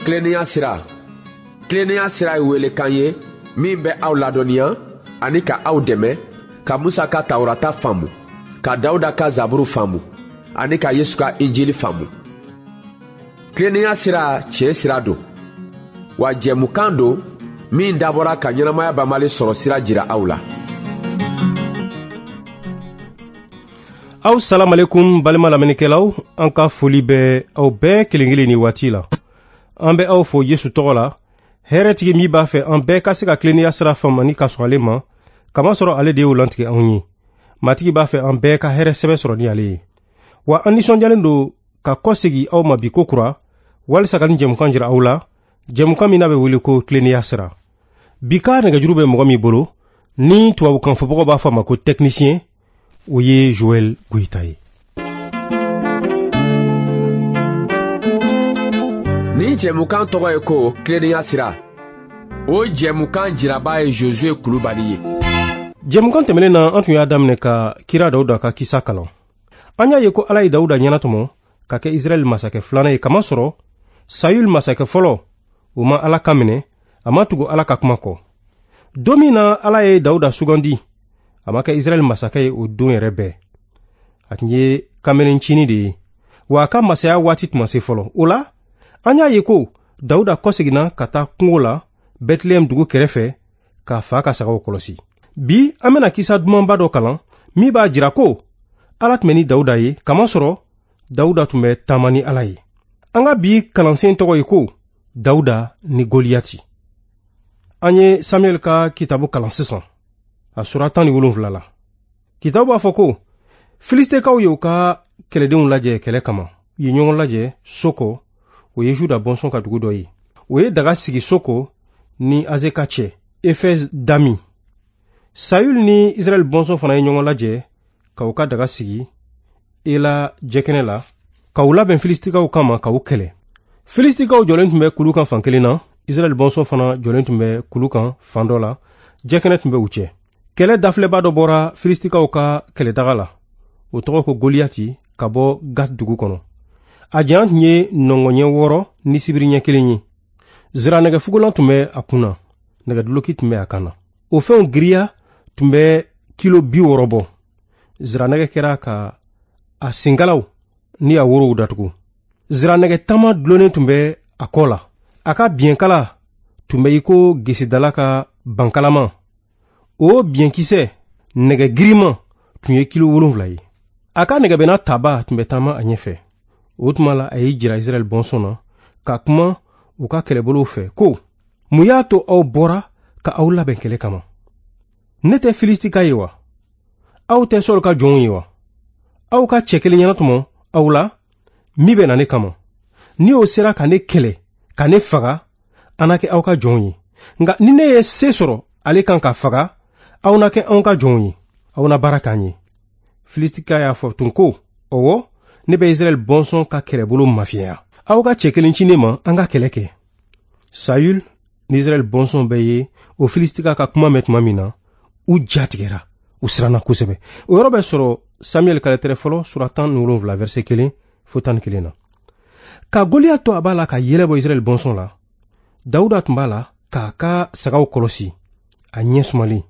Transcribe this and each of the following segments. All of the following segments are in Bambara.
Kilennenya sira. Kilennenya sira ye welekan ye min bɛ aw ladɔnniya ani ka aw dɛmɛ ka Musa ka Tawurata faamu, ka Dawuda ka Zaburu faamu ani ka Yesu ka Injili faamu. Kilennenya sira tiɲɛ sira don, wa jɛmukan don min dabɔra ka ɲɛnamaya banbali sɔrɔ sira jira aw la. Aw salam alaikum balima lamɛnnikɛlaw, an ka foli bɛ aw bɛɛ kelen kelen ni waati la. An bɛ aw fo Yesu tɔgɔ la. Hɛrɛtigi min b'a fɛ an bɛɛ ka se ka kilennenya sira faamu ni ka sɔn ale ma, kamasɔrɔ ale de y'o lantigɛ anw ye. Matigi b'a fɛ an bɛɛ ka hɛrɛ sɛbɛ sɔrɔ ni ale ye. Wa an nisɔndiyalen don ka kɔsegi aw ma bi ko kura, walisa ka ni jɛmukan jira aw la, jɛmukan min n'a bɛ wele ko kilennenya sira. Bi ka nɛgɛjuru bɛ mɔgɔ min bolo, ni tubabukan fɔbagaw b'a fɔ a ma ko technicien, o ye Joel Goyita ye. Ni jɛmukan tɔgɔ ye ko kilennenya sira. O jɛmukan jiraba ye Josue Kulubali ye. Jɛmukan tɛmɛnen na an tun y'a daminɛ ka kira Dawuda ka kisa kalan. An y'a ye ko Ala ye Dawuda ɲɛnatɔmɔ ka kɛ Israɛl masakɛ filanan ye, kamasɔrɔ Sayul masakɛ fɔlɔ o ma Ala kan minɛ, a ma tugu Ala ka kuma kɔ. Don min na Ala ye Dawuda sugandi, a ma kɛ Israɛl masakɛ ye o don yɛrɛ bɛɛ. A tun ye kamelencini de ye, wa a ka masaya waati tun ma se fɔlɔ. O la an y'a ye ko Dawuda kɔseginna ka taa kungo la Bɛtilɛhɛmu dugu kɛrɛfɛ k'a fa ka sagaw kɔlɔsi. Bi an bɛna kisa dumanba dɔ kalan min b'a jira ko Ala tun bɛ ni Dawuda ye, kamasɔrɔ Dawuda tun bɛ taama ni Ala ye. An ka bi kalansen tɔgɔ ye ko Dawuda ni Goliyati. An ye Samuel ka kitabu kalan sisan, a sura 17 la. Kitabu b'a fɔ ko Filistekaw ye u ka kɛlɛdenw lajɛ kɛlɛ kama. U ye ɲɔgɔn lajɛ Soko, o ye Juda bɔnsɔn ka dugu dɔ ye. O ye daga sigi Soko ni Azeka cɛ, Efɛz Dami. Sayul ni Israɛl bɔnsɔn fana ye ɲɔgɔn lajɛ ka u ka daga sigi Ela jɛkɛnɛ la, ka u labɛn Filistikaw kama ka u kɛlɛ. Filistikaw jɔlen tun bɛ kulu kan fan kelen na, Israɛl bɔnsɔn fana jɔlen tun bɛ kulu kan fan dɔ la, jɛkɛnɛ tun bɛ u cɛ. Kɛlɛ dafilɛba dɔ bɔra Filistikaw ka kɛlɛdaga la, o tɔgɔ ko Goliyati, ka bɔ Gat dugu kɔnɔ. A janya tun ye nɔngɔɲɛ 6 ni sibiri ɲɛ 1 ye. Ziranɛgɛfugulan tun bɛ a kunna, nɛgɛduloki tun bɛ a kan na. O fɛnw giriya tun bɛ kilo 60 bɔ. Ziranɛgɛ kɛra ka a senkalaw ni a worow datugu. Ziranɛgɛ tama dulonnen tun bɛ a kɔ la. A ka biyɛnkala tun bɛ i ko gesedala ka bankalama. O biyɛnkisɛ nɛgɛ giriman tun ye kilo 7 ye. A ka nɛgɛbɛnna taba tun bɛ taama a ɲɛfɛ. O tuma la a y'i jira Israɛl bɔnsɔn na ka kuma u ka kɛlɛbolow fɛ ko mun y'a to aw bɔra ka aw labɛn kɛlɛ kama? Ne tɛ Filistika ye wa? Aw tɛ Sɔl ka jɔnw ye wa? Aw ka cɛ kelen ɲɛnatɔmɔ aw la min bɛ na ne kama. Ni o sera ka ne kɛlɛ, ka ne faga, an na kɛ aw ka jɔnw ye. Nka ni ne ye se sɔrɔ ale kan ka faga, aw na kɛ anw ka jɔnw ye. Aw na baara k'an ye. Filistika y'a fɔ tun ko, ɔwɔ, ne bɛ Israɛl bɔnsɔn ka kɛlɛbolo mafiyɛya. Aw ka cɛ kelen ci ne ma, an ka kɛlɛ kɛ. Sayul ni Israɛl bɔnsɔn bɛɛ ye o Filistika ka kuma mɛn tuma min na, u jatigɛra, u siranna kosɛbɛ. O yɔrɔ bɛ sɔrɔ Samuel ka lettre fɔlɔ sura 17 verset 1 fo 11 na. Ka Goliya to a b'a la ka yɛlɛbɔ Israɛl bɔnsɔn la, Dawuda tun b'a la k'a ka sagaw kɔlɔsi, a ɲɛ sumalen.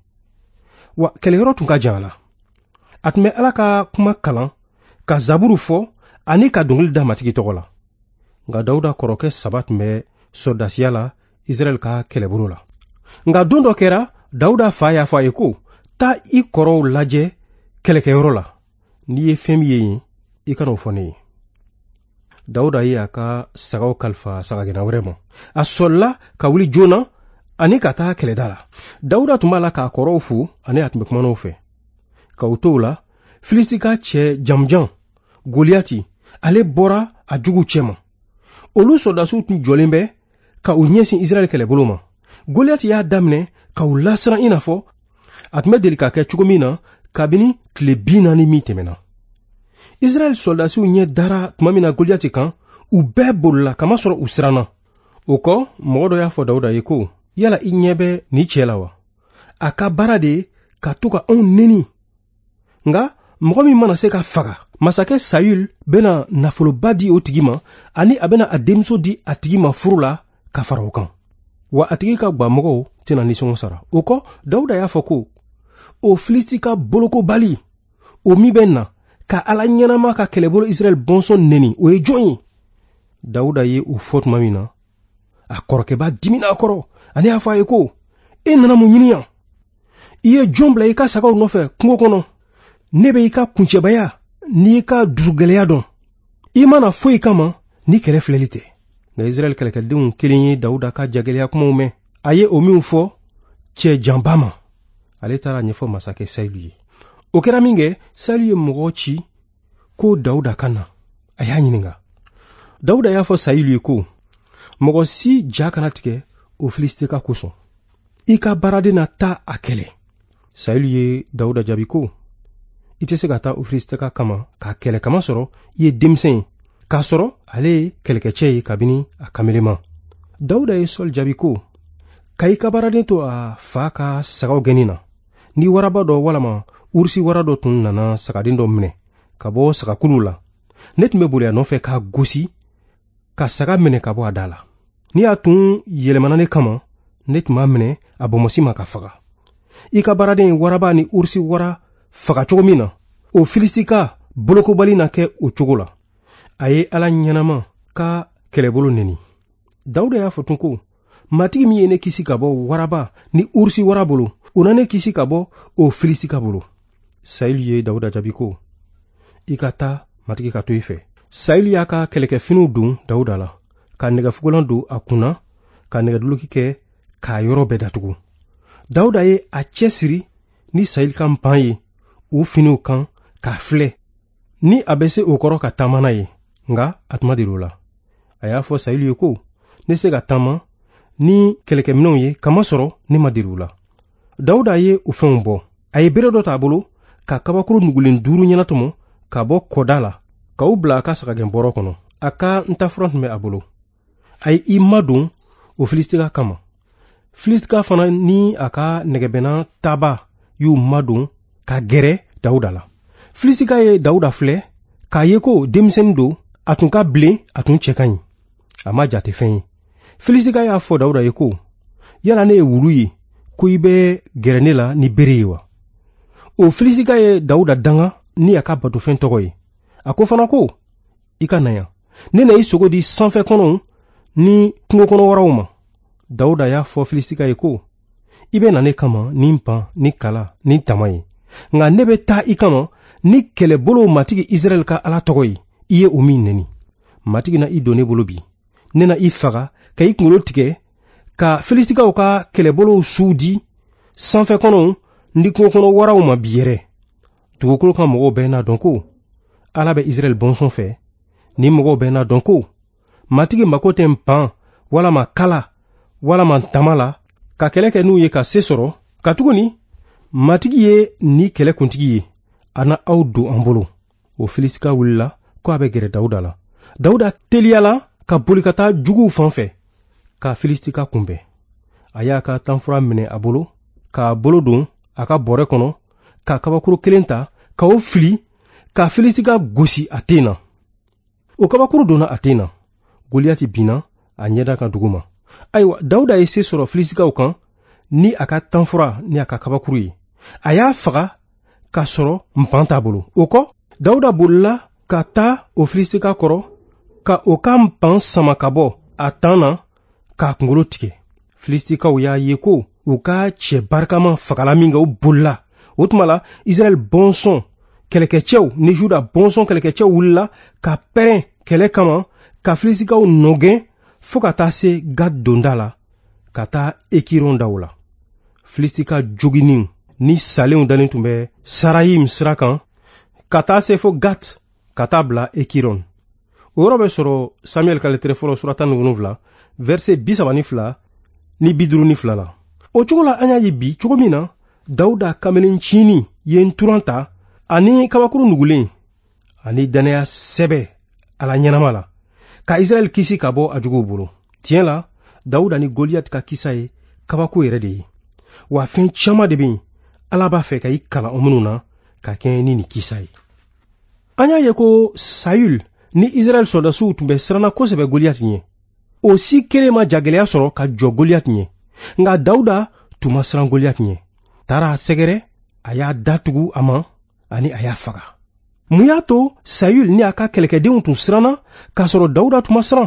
Wa kɛlɛyɔrɔ tun ka jan a la. A tun bɛ Ala ka kuma kalan, ka Zaburu fɔ, ani ka dɔnkili da matigi tɔgɔ la. Nka Dawuda kɔrɔkɛ 3 tun bɛ sɔrdasiya la Israɛl ka kɛlɛbolo la. Nka don dɔ kɛra, Dawuda fa y'a fɔ a ye ko, taa i kɔrɔw lajɛ kɛlɛkɛyɔrɔ la. N'i ye fɛn min ye yen, i kana o fɔ ne ye. Dawuda ye a ka sagaw kalifa sagagɛnna wɛrɛ ma. A sɔlila ka wuli joona ani ka taa kɛlɛda la. Dawuda tun b'a la k'a kɔrɔw fo ani a tun bɛ kumanaw fɛ. Ka u to la, Filistika cɛ jamujan Goliyati, ale bɔra a jugu cɛ ma. Olu sɔrdasiw tun jɔlen bɛ ka u ɲɛsin Israɛl kɛlɛbolo ma. Goliyati y'a daminɛ ka u lasiran i n'a fɔ a tun bɛ deli ka kɛ cogo min na kabini tile 40 min tɛmɛna. Israɛl sɔrdasiw ɲɛ dara tuma min na Goliyati kan, u bɛɛ bolila kamasɔrɔ u siranna. O kɔ, mɔgɔ dɔ y'a fɔ Dawuda ye ko, yala i ɲɛ bɛ ni cɛ la wa? A ka baara de ye ka to ka anw neni. Nga mɔgɔ min mana se ka faga, masakɛ Sayul bena nafoloba di o tigi ma, ani a bena a denmuso di a tigi ma furu la ka fara o kan. Wa a tigi ka gwamɔgɔw tɛna nisɔngɔ sara. O kɔ Dawuda y'a fɔ ko o Filisti ka bolokobali o min bɛ na ka Ala ɲɛnama ka kɛlɛbolo Israɛl bɔnsɔn neni o ye jɔn ye? Dawuda ye o fɔ tuma min na a kɔrɔkɛba dimina a kɔrɔ ani y'a fɔ a ye ko e nana mun ɲini yan? I ye jɔn bila i ka sagaw nɔfɛ kungo kɔnɔ? Ne bɛ i ka kuncɛbaya n'i ka dusugɛlɛya dɔn. I mana foyi kama ni kɛlɛ filɛli tɛ. Nka Israɛl kɛlɛkɛdenw kelen ye Dawuda ka jagɛlɛya kumaw mɛn. A ye o min fɔ cɛ janba ma. Ale taara ɲɛfɔ masakɛ Sayilu ye. O kɛra min kɛ, Sayilu ye mɔgɔ ci ko Dawuda ka na. A y'a ɲininka. Dawuda y'a fɔ Sayilu ye ko mɔgɔ si ja kana tigɛ o Filisti ka kosɔn. I ka baaraden na taa a kɛlɛ. Sayilu ye Dawuda jaabi ko i tɛ se ka taa o Filisti ka kama k'a kɛlɛ kama sɔrɔ i ye denmisɛn ye. K'a sɔrɔ ale ye kɛlɛkɛcɛ ye kabini a kamelema. Dawuda ye Sɔl jaabi ko ka i ka baaraden to a fa ka sagaw gɛnni na. Ni waraba dɔ walama urusi wara dɔ tun nana sagaden dɔ minɛ ka bɔ sagakulu la, ne tun bɛ boli a nɔfɛ k'a gosi ka saga minɛ ka bɔ a da la. Ni a tun yɛlɛmana ne kama, ne tun b'a minɛ a bɔnmɔsi ma ka faga. I ka baaraden waraba ni urusi wara faga cogo min na, o Filisti ka bolokobali na kɛ o cogo la. A ye Ala ɲɛnama ka kɛlɛbolo neni. Dawuda y'a fɔ tun ko matigi min ye ne kisi ka bɔ waraba ni urusi wara bolo, o na ne kisi ka bɔ o Filisti ka bolo. Sayilu ye Dawuda jaabi ko i ka taa, matigi ka to i fɛ. Sayilu y'a ka kɛlɛkɛfiniw don Dawuda la, ka nɛgɛfugulan don a kunna, ka nɛgɛduloki kɛ k'a yɔrɔ bɛɛ datugu. Dawuda ye a cɛ siri ni Sayilu ka npan ye o finiw kan k'a filɛ ni a bɛ se o kɔrɔ ka taama n'a ye. Nga a tuma dir'o la. A y'a fɔ Sayilu ye ko ne se ka taama ni kɛlɛkɛminɛw ye kamasɔrɔ ne ma dir'u la. Dawuda ye o fɛnw bɔ. A ye bere dɔ t'a bolo ka kabakuru nugulen 5 ɲɛnatɔmɔ ka bɔ kɔda la ka u bila a ka sagagɛn bɔrɔ kɔnɔ. A ka ntafura tun bɛ a bolo. A ye i madon o Filistika kama. Filistika fana ni a ka nɛgɛbɛnna taba y'u madon ka gɛrɛ Dawuda la. Filistika ye Dawuda filɛ k'a ye ko denmisɛnnin don, a tun ka bilen, a tun cɛ ka ɲi. A ma jate fɛn ye. Filistika y'a fɔ Dawuda ye ko yala ne ye wulu ye ko i bɛ gɛrɛ ne la ni bere ye wa? O Filistika ye Dawuda danga ni a ka batofɛn tɔgɔ ye. A ko fana ko i ka na yan, ne na i sogo di sanfɛ kɔnɔw ni kungo kɔnɔ waraw ma. Dawuda y'a fɔ Filistika ye ko i bɛ na ne kama ni npan ni kala ni tama ye, nka ne bɛ taa i kama ni kɛlɛbolo matigi Israɛl ka Ala tɔgɔ ye, i ye o min neni. Matigi na i don ne bolo bi, ne na i faga ka i kunkolo tigɛ ka Filistikaw ka kɛlɛbolo suw di sanfɛ kɔnɔw ni kungo kɔnɔ waraw ma bi yɛrɛ. Dugukolo kan mɔgɔw bɛɛ n'a dɔn ko Ala bɛ Israɛl bɔnsɔn fɛ. Ni mɔgɔw bɛɛ n'a dɔn ko matigi mako tɛ npan walama kala walama tama la ka kɛlɛ kɛ n'u ye ka se sɔrɔ. Ka tuguni matigi ye ni kɛlɛ kuntigi ye, a na aw don an bolo. O Filistika wulila ko a bɛ gɛrɛ Dawuda la. Dawuda teliyala ka boli ka taa juguw fan fɛ ka Filistika kunbɛn. A y'a ka tanfura minɛ a bolo, k'a bolo don a ka bɔrɛ kɔnɔ, ka kabakuru kelen ta ka o fili ka Filistika gosi a ten na. O kabakuru donna a ten na. Goliyati binna a ɲɛda kan dugu ma. Ayiwa, Dawuda ye se sɔrɔ Filistikaw kan ni a ka tanfura ni a ka kabakuru ye. A y'a faga k'a sɔrɔ npan t'a bolo. O kɔ, Dawuda bolila ka taa o Filistika kɔrɔ ka o ka npan sama ka bɔ a tan na k'a kunkolo tigɛ. Filistikaw y'a ye ko u ka cɛ barikama fagala min kɛ o bolila. O tuma la, Israɛl bɔnsɔn kɛlɛkɛcɛw ni Juda bɔnsɔn kɛlɛkɛcɛw wulila ka pɛrɛn kɛlɛ kama ka Filistikaw nɔgɛn fo ka taa se Gad donda la ka taa Ekiron daw la. Filistika joginiw ni salenw dalen tun bɛ Sarayim sira kan ka taa se fo Gat ka taa bila Ekiron. O yɔrɔ bɛ sɔrɔ Samuel ka lettre fɔlɔ surata 7 verset 32 ni 52 la. O cogo la an y'a ye bi cogo min na Dawuda kamelencini ye nturan ta ani kabakuru nugulen ani danaya sɛbɛ Ala ɲɛnama la ka Israɛl kisi ka bɔ a juguw bolo. Tiɲɛ la, Dawuda ni Goliyati ka kisa ye kabako yɛrɛ de ye. Wa fɛn caman de bɛ yen Ala b'a fɛ ka i kalan o minnu na ka kɛɲɛ ni nin kisa ye. An y'a ye ko Sayul ni Israɛl sɔrdasiw tun bɛ siranna kosɛbɛ Goliyati ɲɛ. o si kelen ma jagɛlɛya sɔrɔ ka jɔ Goliath ɲɛ. Nka Dawuda tun ma siran Goliath ɲɛ. Taara a sɛgɛrɛ, a y'a datugu a ma, ani a y'a faga. Mun y'a to Sayul ni a ka kɛlɛkɛdenw tun siranna k'a sɔrɔ Dawuda tun ma siran?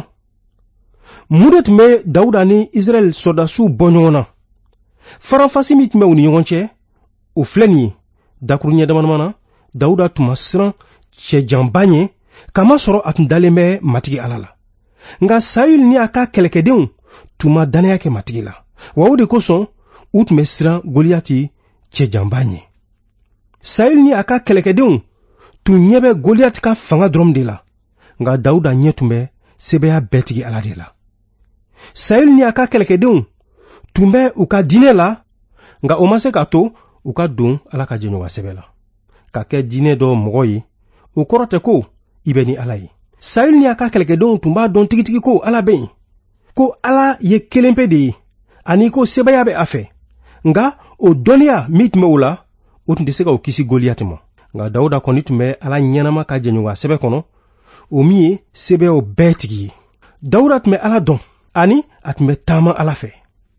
Mun de tun bɛ Dawuda ni Israɛl sɔrdasiw bɔ ɲɔgɔn na? Faranfasi min tun bɛ u ni ɲɔgɔn cɛ, o filɛ nin ye. Dakuru ɲɛ damadama na, Dawuda tun ma siran cɛjanba ɲɛ, kamasɔrɔ a tun dalen bɛ matigi Ala la. Nka Sayul ni a ka kɛlɛkɛdenw tun ma danaya kɛ matigi la. Wa o de kosɔn, u tun bɛ siran Goliati cɛjanba ɲɛ. Sayul ni a ka kɛlɛkɛdenw tun ɲɛ bɛ Goliath ka fanga dɔrɔn de la. Nka Dawuda ɲɛ tun bɛ sebaya bɛtigi Ala de la. Sayul ni a ka kɛlɛkɛdenw tun bɛ u ka diinɛ la, nka o ma se k'a to u ka don Ala ka jɛɲɔgɔnya sɛbɛ la. Ka kɛ diinɛ dɔ mɔgɔ ye, o kɔrɔ tɛ ko i bɛ ni Ala ye. Sayul ni a ka kɛlɛkɛdenw tun b'a dɔn tigitigi ko Ala bɛ yen, ko Ala ye kelen pe de ye, ani ko sebaya bɛ a fɛ. Nka o dɔnniya min tun bɛ o la, o tun tɛ se ka o kisi Goliath ma. Nka Dawuda kɔni tun bɛ Ala ɲɛnama ka jɛɲɔgɔnya sɛbɛ kɔnɔ, o min ye sebayaw bɛɛ tigi ye. Dawuda tun bɛ Ala dɔn, ani a tun bɛ taama Ala fɛ.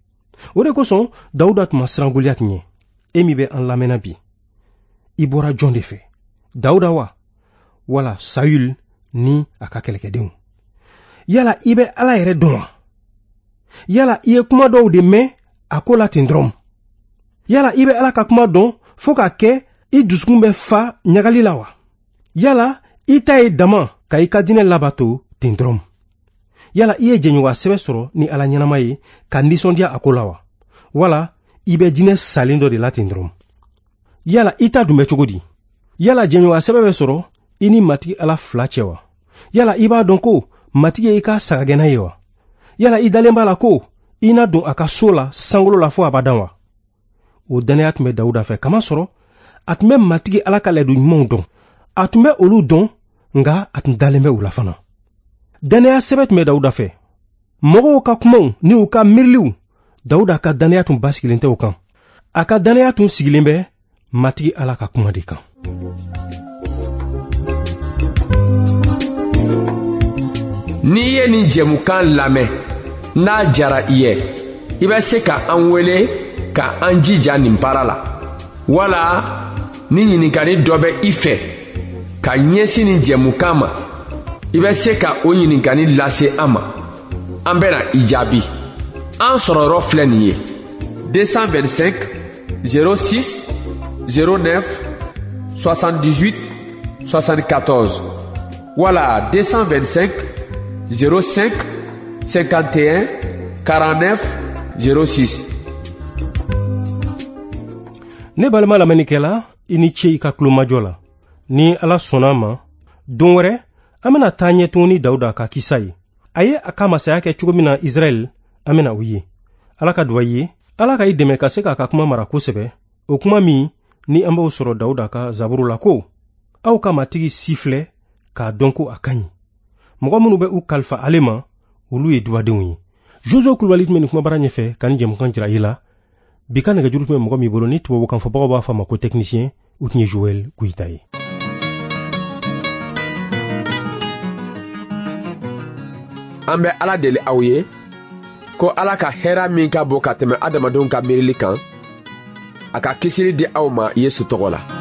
O de kosɔn Dawuda tun ma siran Goliath ɲɛ. E min bɛ an lamɛnna bi, i bɔra jɔn de fɛ? Dawuda wa? Wala Sayul ni a ka kɛlɛkɛdenw? Yala i bɛ Ala yɛrɛ dɔn wa? Yala i ye kuma dɔw de mɛn a ko la ten dɔrɔn? Yala i bɛ Ala ka kuma dɔn fo k'a kɛ i dusukun bɛ fa ɲagali la wa? Yala i ta ye dama ka i ka diinɛ labato ten dɔrɔn? Yala i ye jɛɲɔgɔnya sɛbɛ sɔrɔ ni Ala ɲɛnama ye ka nisɔndiya a ko la wa? Wala i bɛ diinɛ salen dɔ de la ten dɔrɔn? Yala i ta dun bɛ cogo di? Yala jɛɲɔgɔnya sɛbɛ bɛ sɔrɔ i ni matigi Ala fila cɛ wa? Yala i b'a dɔn ko matigi ye i ka sagagɛnna ye wa? Yala i dalen b'a la ko i na don a ka so la sankolo la fo abadan wa? O danaya tun bɛ Dawuda fɛ, kamasɔrɔ a tun bɛ matigi Ala ka laadu ɲumanw dɔn. A tun bɛ olu dɔn, nka a tun dalen bɛ u la fana. Danaya sɛbɛ tun bɛ Dawuda fɛ. Mɔgɔw ka kumaw ni u ka miiriliw, Dawuda ka danaya tun basigilen tɛ o kan. A ka danaya tun sigilen bɛ matigi Ala ka kuma de kan. N'i ye nin jɛmukan lamɛn, n'a jara i ye, i bɛ se ka an wele ka an jija nin baara la. Wala ni ɲininkali dɔ bɛ i fɛ ka ɲɛsin nin jɛmukan ma, i bɛ se ka o ɲininkali lase an ma. An bɛna i jaabi. An sɔrɔyɔrɔ filɛ nin ye: 225 06 09 78 74 wala 225 05 51 49 06. Ne balima lamɛnnikɛla, i ni ce i ka tulomajɔ la. Ni Ala sɔnna ma, don wɛrɛ an bena taa ɲɛ tuguni Dawuda ka kisa ye. A ye a ka masaya kɛ cogo min na Israɛl, an bena o ye. Ala ka duwawu ye, Ala ka i dɛmɛ ka se k'a ka kuma mara kosɛbɛ, o kuma min ni an b'o sɔrɔ Dawuda ka zaburu la ko: aw ka matigi si filɛ k'a dɔn ko a ka ɲi. Mɔgɔ minnu bɛ u kalifa ale ma, olu ye dubadenw ye. Jozo Kulubali tun bɛ nin kumabara ɲɛfɛ ka nin jɛmukan jira i la. Bi ka nɛgɛjuru tun bɛ mɔgɔ min bolo ni tubabukan fɔbagaw b'a fɔ a ma ko technicien, u tun ye Joel Kuyita ye. An bɛ Ala deli aw ye ko Ala ka hɛra min ka bon ka tɛmɛ adamadenw ka miirili kan, a ka kisili di aw ma Yesu tɔgɔ la.